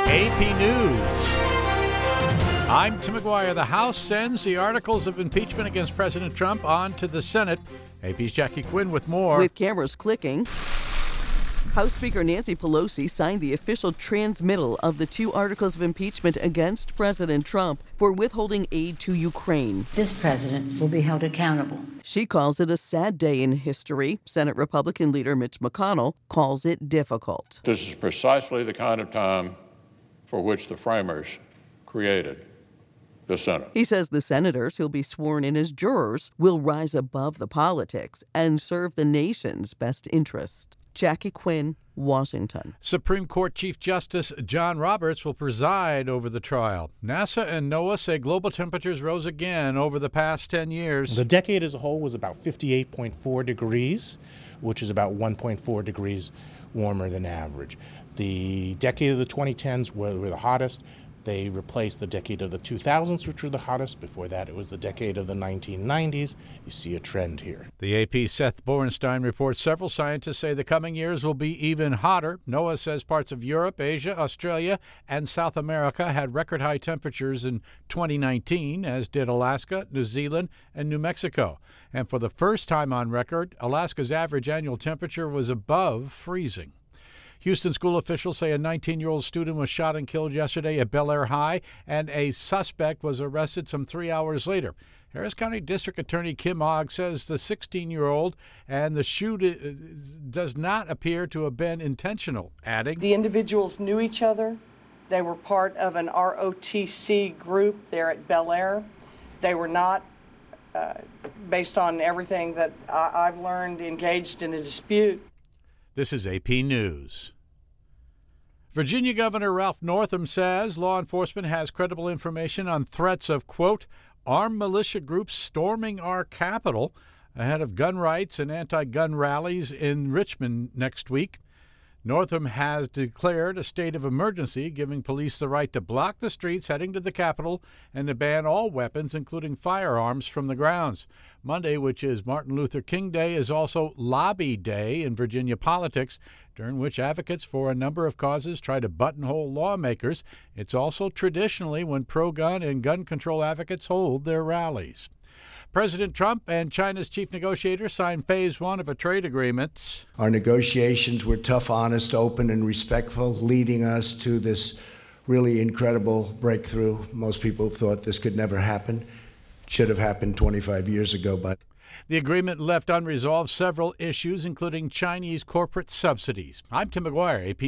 AP News. I'm Tim McGuire. The House sends the articles of impeachment against President Trump on to the Senate. AP's Jackie Quinn with more. With cameras clicking, House Speaker Nancy Pelosi signed the official transmittal of the 2 articles of impeachment against President Trump for withholding aid to Ukraine. This president will be held accountable. She calls it a sad day in history. Senate Republican leader Mitch McConnell calls it difficult. This is precisely the kind of time for which the framers created the Senate. He says the senators who'll be sworn in as jurors will rise above the politics and serve the nation's best interest. Jackie Quinn, Washington. Supreme Court Chief Justice John Roberts will preside over the trial. NASA and NOAA say global temperatures rose again over the past 10 years. The decade as a whole was about 58.4 degrees, which is about 1.4 degrees warmer than average. The decade of the 2010s were the hottest. They replaced the decade of the 2000s, which were the hottest. Before that, it was the decade of the 1990s. You see a trend here. The AP's Seth Borenstein reports several scientists say the coming years will be even hotter. NOAA says parts of Europe, Asia, Australia, and South America had record high temperatures in 2019, as did Alaska, New Zealand, and New Mexico. And for the first time on record, Alaska's average annual temperature was above freezing. Houston school officials say a 19-year-old student was shot and killed yesterday at Bel Air High, and a suspect was arrested some 3 hours later. Harris County District Attorney Kim Ogg says the 16-year-old and the shooting does not appear to have been intentional, adding, the individuals knew each other. They were part of an ROTC group there at Bel Air. They were not, based on everything that I've learned, engaged in a dispute. This is AP News. Virginia Governor Ralph Northam says law enforcement has credible information on threats of, quote, armed militia groups storming our capital ahead of gun rights and anti-gun rallies in Richmond next week. Northam has declared a state of emergency, giving police the right to block the streets heading to the Capitol and to ban all weapons, including firearms, from the grounds. Monday, which is Martin Luther King Day, is also Lobby Day in Virginia politics, during which advocates for a number of causes try to buttonhole lawmakers. It's also traditionally when pro-gun and gun control advocates hold their rallies. President Trump and China's chief negotiator signed phase 1 of a trade agreement. Our negotiations were tough, honest, open, and respectful, leading us to this really incredible breakthrough. Most people thought this could never happen. Should have happened 25 years ago, but the agreement left unresolved several issues, including Chinese corporate subsidies. I'm Tim McGuire, AP